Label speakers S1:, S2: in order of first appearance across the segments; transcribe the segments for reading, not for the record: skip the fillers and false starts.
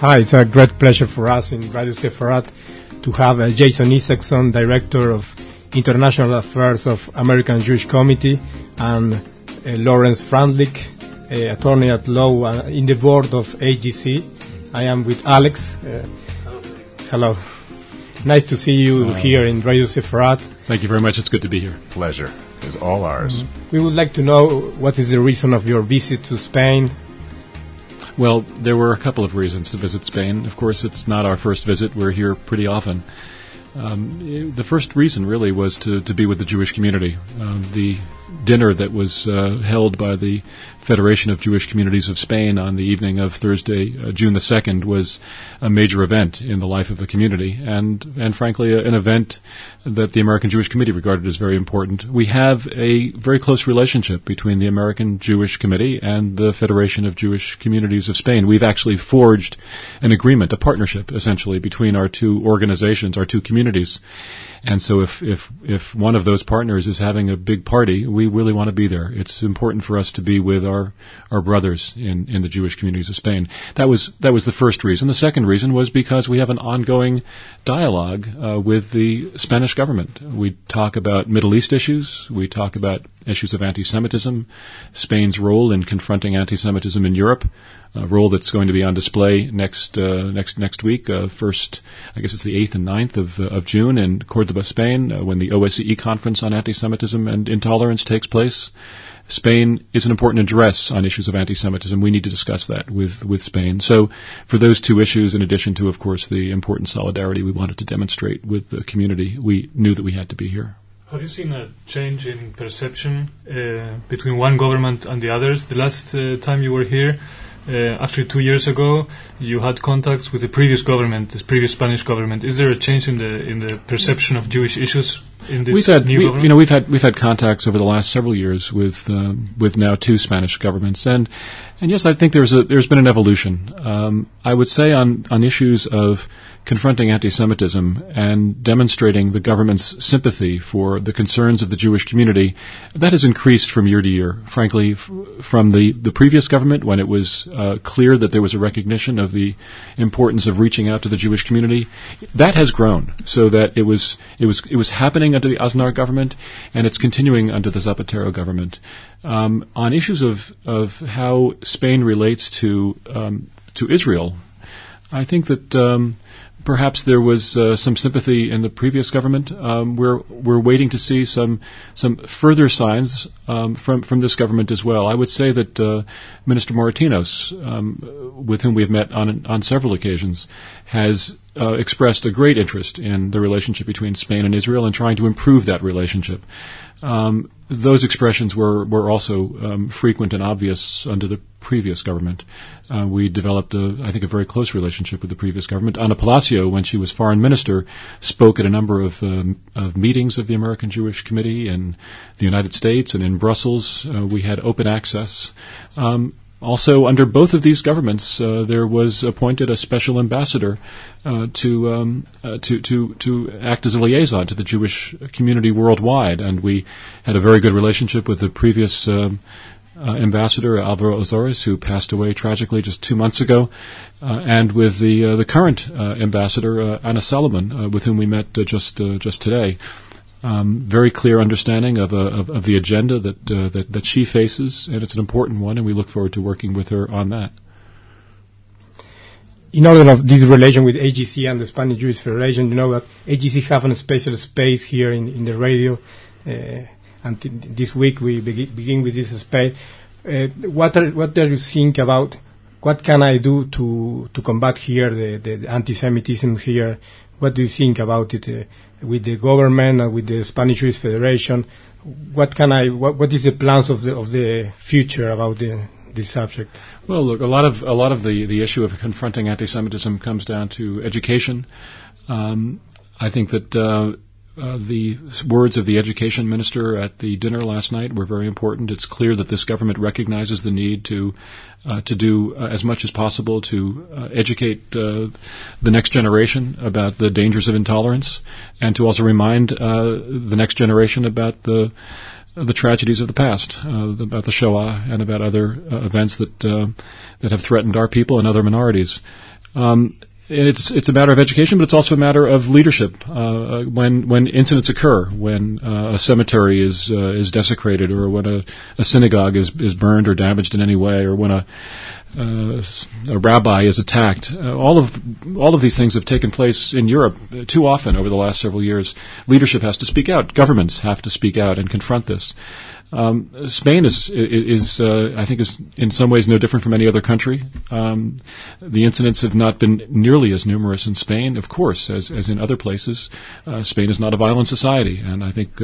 S1: Hi, it's a great pleasure for us in Radio Sefarat to have Jason Isaacson, Director of International Affairs of American Jewish Committee, and Lawrence Frandlich, Attorney at Law in the board of AGC. I am with Alex. Hello. Nice to see you here in Radio Sefarat.
S2: Thank you very much. It's good to be here.
S3: Pleasure is all ours.
S1: We would like to know what is the reason of your visit to Spain.
S2: Well, there were a couple of reasons to visit Spain. Of course, it's not our first visit. We're here pretty often. The first reason really was to be with the Jewish community. The dinner that was held by the Federation of Jewish Communities of Spain on the evening of Thursday, June the 2nd, was a major event in the life of the community, and frankly, an event that the American Jewish Committee regarded as very important. We have a very close relationship between the American Jewish Committee and the Federation of Jewish Communities of Spain. We've actually forged an agreement, a partnership, essentially, between our two organizations, our two communities. And so if one of those partners is having a big party, we really want to be there. It's important for us to be with our brothers in the Jewish communities of Spain. That was the first reason. The second reason was because we have an ongoing dialogue with the Spanish government. We talk about Middle East issues. We talk about issues of anti-Semitism, Spain's role in confronting anti-Semitism in Europe, a role that's going to be on display next week. First, I guess it's the 8th and 9th of June in Cordoba, Spain, when the OSCE conference on anti-Semitism and intolerance takes place. Spain is an important address on issues of anti-Semitism. We need to discuss that with Spain. So for those two issues, in addition to, of course, the important solidarity we wanted to demonstrate with the community, we knew that we had to be here.
S4: Have you seen a change in perception between one government and the others? The last time you were here, actually 2 years ago, you had contacts with the previous government, the previous Spanish government. Is there a change in the perception of Jewish issues in this new government?
S2: We've had contacts over the last several years with now two Spanish governments, and yes, I think there's been an evolution. I would say on issues of confronting anti-Semitism and demonstrating the government's sympathy for the concerns of the Jewish community, that has increased from year to year. Frankly, from the previous government, when it was clear that there was a recognition of the importance of reaching out to the Jewish community, that has grown so that it was happening under the Aznar government, and it's continuing under the Zapatero government. On issues of how Spain relates to Israel, I think that perhaps there was some sympathy in the previous government. We're waiting to see some further signs from this government as well. I would say that Minister Moratinos, with whom we've met on several occasions, has expressed a great interest in the relationship between Spain and Israel and trying to improve that relationship. Those expressions were also frequent and obvious under the previous government. We developed, I think, a very close relationship with the previous government. Ana Palacio, when she was foreign minister, spoke at a number of meetings of the American Jewish Committee in the United States and in Brussels. We had open access. Also, under both of these governments, there was appointed a special ambassador to act as a liaison to the Jewish community worldwide, and we had a very good relationship with the previous ambassador Alvaro Ozores, who passed away tragically just 2 months ago, and with the current ambassador Anna Solomon, with whom we met just today. Very clear understanding of the agenda that she faces, and it's an important one, and we look forward to working with her on that.
S1: In order of this relation with AGC and the Spanish Jewish Federation, you know that AGC have a special space here in the radio, and this week we begin with this space. What do you think about what can I do to combat here the anti-Semitism here? What do you think about it with the government and with the Spanish Jewish Federation? What is the plans of the future about this subject?
S2: Well, look, a lot of the issue of confronting anti-Semitism comes down to education. I think that the words of the education minister at the dinner last night were very important. It's clear that this government recognizes the need to do as much as possible to educate the next generation about the dangers of intolerance, and to also remind the next generation about the tragedies of the past, about the Shoah and about other events that have threatened our people and other minorities. It's a matter of education, but it's also a matter of leadership. When incidents occur, when a cemetery is desecrated, or when a synagogue is burned or damaged in any way, or when a rabbi is attacked, all of these things have taken place in Europe too often over the last several years. Leadership has to speak out. Governments have to speak out and confront this. Spain is I think is in some ways no different from any other country. The incidents have not been nearly as numerous in Spain, of course, as in other places. Spain is not a violent society, and I think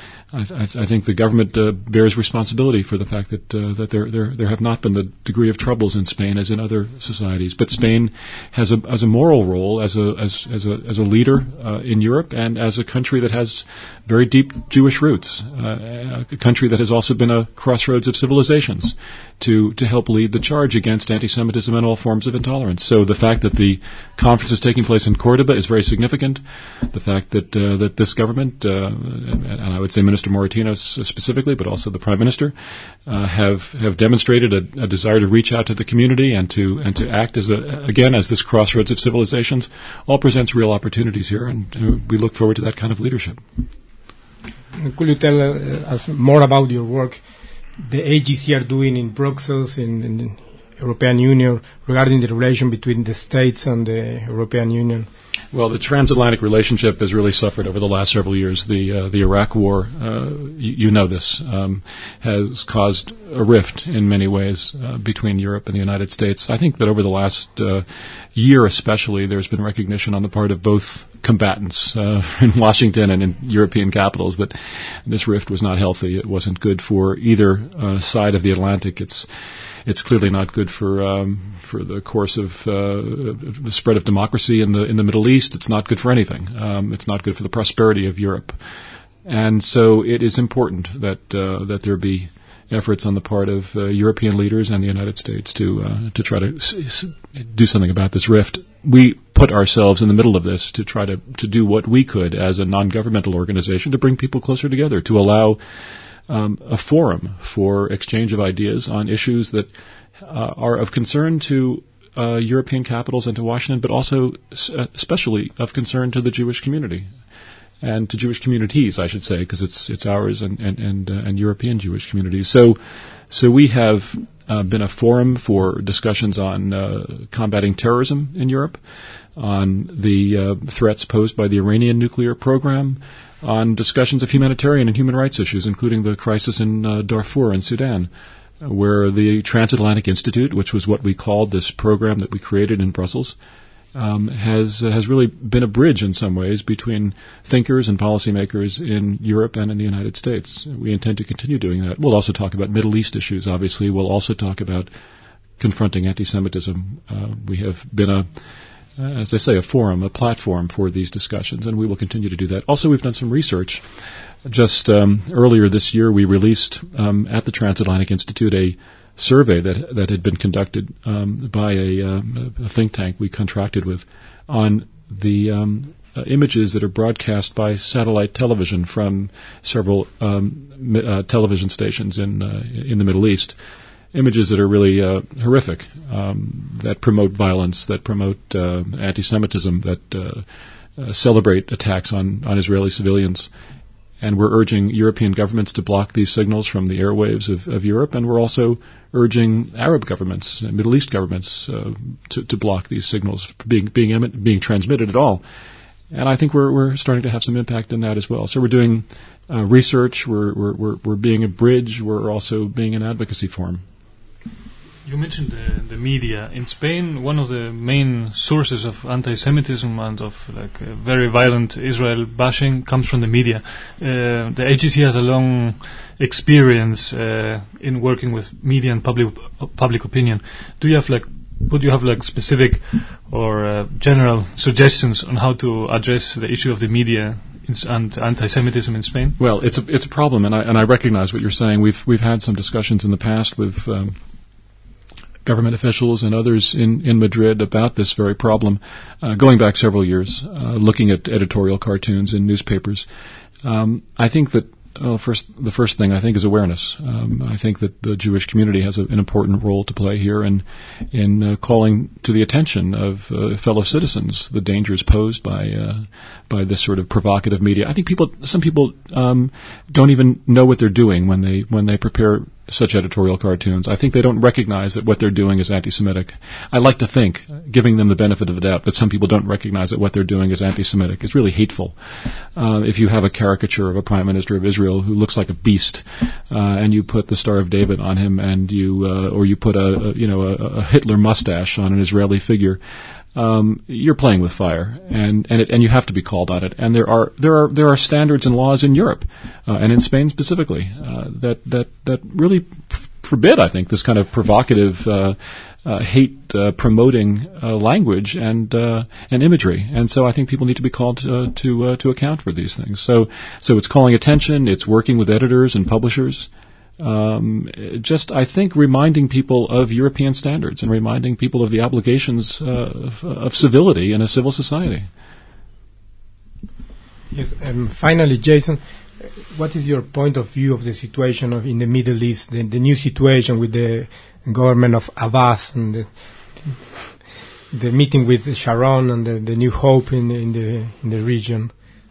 S2: the government bears responsibility for the fact that there have not been the degree of troubles in Spain as in other societies. But Spain has a moral role as a leader in Europe, and as a country that has very deep Jewish roots, a country that has also been a crossroads of civilizations to help lead the charge against anti-Semitism and all forms of intolerance. So the fact that the conference is taking place in Cordoba is very significant. The fact that this government, and I would say Minister Moratinos specifically, but also the Prime Minister, have demonstrated a desire to reach out to the community and to act as this crossroads of civilizations, all presents real opportunities here, and we look forward to that kind of leadership.
S1: Could you tell us more about your work the AGC are doing in Brussels, in the European Union, regarding the relation between the states and the European Union?
S2: Well, the transatlantic relationship has really suffered over the last several years. The Iraq War, you know this, has caused a rift in many ways between Europe and the United States. I think that over the last year especially, there's been recognition on the part of both combatants in Washington and in European capitals that this rift was not healthy. It wasn't good for either side of the Atlantic. It's clearly not good for the course of the spread of democracy in the Middle East. It's not good for anything. It's not good for the prosperity of Europe. And so it is important that there be efforts on the part of European leaders and the United States to try to do something about this rift. We put ourselves in the middle of this to try to do what we could as a non-governmental organization to bring people closer together, to allow a forum for exchange of ideas on issues that are of concern to European capitals and to Washington, but also especially of concern to the Jewish community and to Jewish communities, I should say, because it's ours and European Jewish communities. So we have been a forum for discussions on combating terrorism in Europe, on the threats posed by the Iranian nuclear program, on discussions of humanitarian and human rights issues, including the crisis in Darfur in Sudan, where the Transatlantic Institute, which was what we called this program that we created in Brussels, has really been a bridge in some ways between thinkers and policymakers in Europe and in the United States. We intend to continue doing that. We'll also talk about Middle East issues, obviously. We'll also talk about confronting anti-Semitism. We have been as I say, a forum, a platform for these discussions, and we will continue to do that. Also, we've done some research. Just earlier this year, we released at the Transatlantic Institute a survey that had been conducted by a think tank we contracted with on the images that are broadcast by satellite television from several television stations in the Middle East. Images that are really horrific, that promote violence, that promote anti-Semitism, that celebrate attacks on Israeli civilians. And we're urging European governments to block these signals from the airwaves of Europe, and we're also urging Arab governments, Middle East governments, to block these signals being transmitted at all. And I think we're starting to have some impact in that as well. So we're doing research, we're being a bridge, we're also being an advocacy forum.
S4: You mentioned the media. In Spain, one of the main sources of anti-Semitism and of very violent Israel bashing comes from the media. The AGC has a long experience in working with media and public opinion. Would you have specific or general suggestions on how to address the issue of the media and anti-Semitism in Spain?
S2: Well, it's a problem, and I recognize what you're saying. We've had some discussions in the past with government officials and others in Madrid about this very problem, going back several years, looking at editorial cartoons in newspapers. I think that the first thing I think is awareness. I think that the Jewish community has an important role to play here in calling to the attention of fellow citizens the dangers posed by this sort of provocative media. I think some people don't even know what they're doing when they prepare such editorial cartoons. I think they don't recognize that what they're doing is anti-Semitic. I like to think, giving them the benefit of the doubt, that some people don't recognize that what they're doing is anti-Semitic. It's really hateful. If you have a caricature of a Prime Minister of Israel who looks like a beast, and you put the Star of David on him, and you put a Hitler mustache on an Israeli figure, you're playing with fire, and you have to be called on it. And there are standards and laws in Europe, and in Spain specifically, that really forbid, I think, this kind of provocative hate promoting language and imagery. And so I think people need to be called to account for these things. So it's calling attention, it's working with editors and publishers. I think reminding people of European standards and reminding people of the obligations of civility in a civil society.
S1: Yes, and finally, Jason, what is your point of view of the situation in the Middle East, the new situation with the government of Abbas and the meeting with Sharon and the new hope in the region?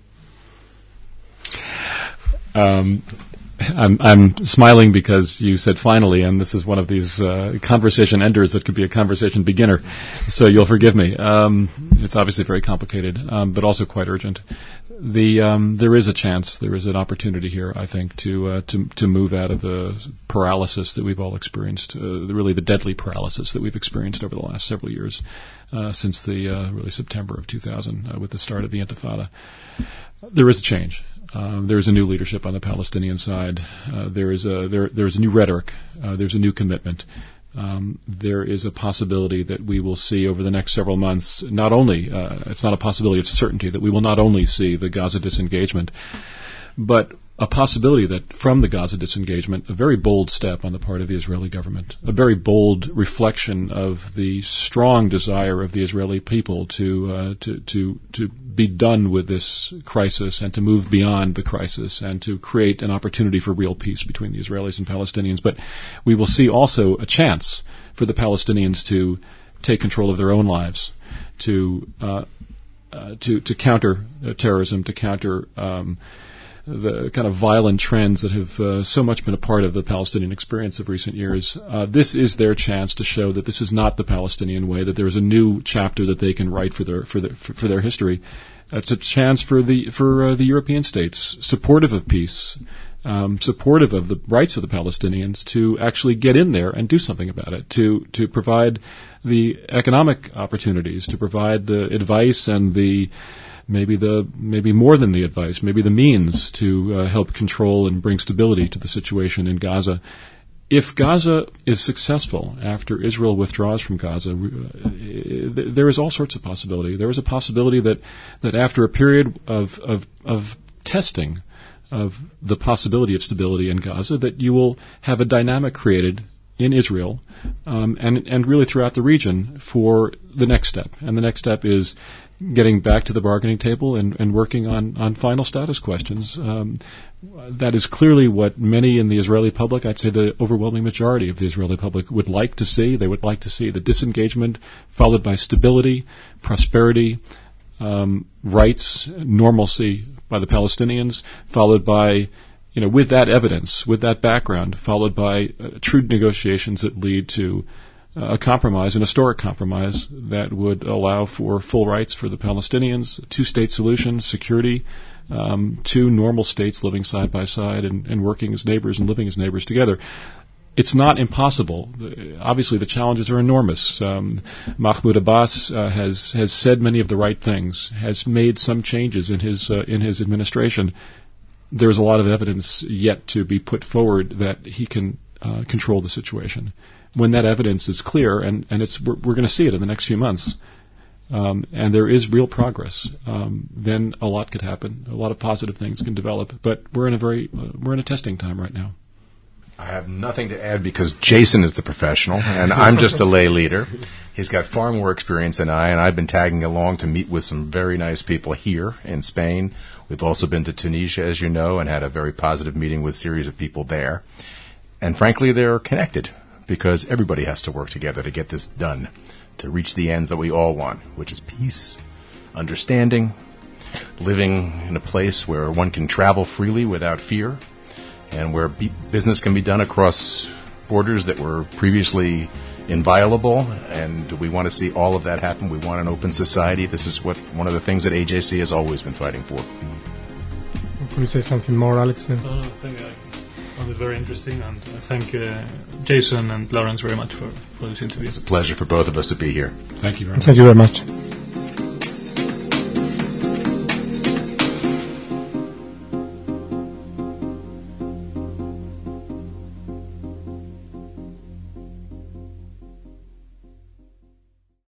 S2: I'm smiling because you said finally, and this is one of these conversation enders that could be a conversation beginner, so you'll forgive me. It's obviously very complicated, but also quite urgent. There is a chance, there is an opportunity here, I think, to move out of the paralysis that we've all experienced, really the deadly paralysis that we've experienced over the last several years, since the really September of 2000, with the start of the Intifada. There is a change. There is a new leadership on the Palestinian side. There is a new rhetoric. There's a new commitment. There is a possibility that we will see over the next several months, not only, it's not a possibility, it's a certainty that we will not only see the Gaza disengagement, but a possibility that from the Gaza disengagement, a very bold step on the part of the Israeli government, a very bold reflection of the strong desire of the Israeli people to be done with this crisis and to move beyond the crisis and to create an opportunity for real peace between the Israelis and Palestinians. But we will see also a chance for the Palestinians to take control of their own lives, to counter terrorism, to counter the kind of violent trends that have so much been a part of the Palestinian experience of recent years. This is their chance to show that this is not the Palestinian way, that there is a new chapter that they can write for their history. It's a chance for the European states, supportive of peace, supportive of the rights of the Palestinians, to actually get in there and do something about it, to provide the economic opportunities, to provide the advice and maybe more than the advice, maybe the means to help control and bring stability to the situation in Gaza. If Gaza is successful after Israel withdraws from Gaza, there is all sorts of possibility. There is a possibility that after a period of testing of the possibility of stability in Gaza, that you will have a dynamic created in Israel and really throughout the region for the next step. And the next step is getting back to the bargaining table and working on final status questions. That is clearly what many in the Israeli public, I'd say the overwhelming majority of the Israeli public, would like to see. They would like to see the disengagement followed by stability, prosperity, rights, normalcy by the Palestinians, followed by, with that evidence, with that background, followed by true negotiations that lead to a compromise, an historic compromise that would allow for full rights for the Palestinians, two-state solution, security, two normal states living side by side and working as neighbors and living as neighbors together. It's not impossible. Obviously, the challenges are enormous. Mahmoud Abbas has said many of the right things, has made some changes in his administration. There's a lot of evidence yet to be put forward that he can control the situation. When that evidence is clear, and we're going to see it in the next few months, and there is real progress, then a lot could happen. A lot of positive things can develop. But we're in a testing time right now.
S3: I have nothing to add because Jason is the professional and I'm just a lay leader. He's got far more experience than I, and I've been tagging along to meet with some very nice people here in Spain. We've also been to Tunisia, as you know, and had a very positive meeting with a series of people there. And frankly, they're connected because everybody has to work together to get this done, to reach the ends that we all want, which is peace, understanding, living in a place where one can travel freely without fear, and where business can be done across borders that were previously inviolable, and we want to see all of that happen. We want an open society. This is one of the things that AJC has always been fighting for.
S1: Could you say something more, Alex?
S4: No, I think I found it very interesting, and I thank Jason and Lawrence very much for this interview.
S3: It's a pleasure for both of us to be here.
S2: Thank you very much.
S1: Thank you very much.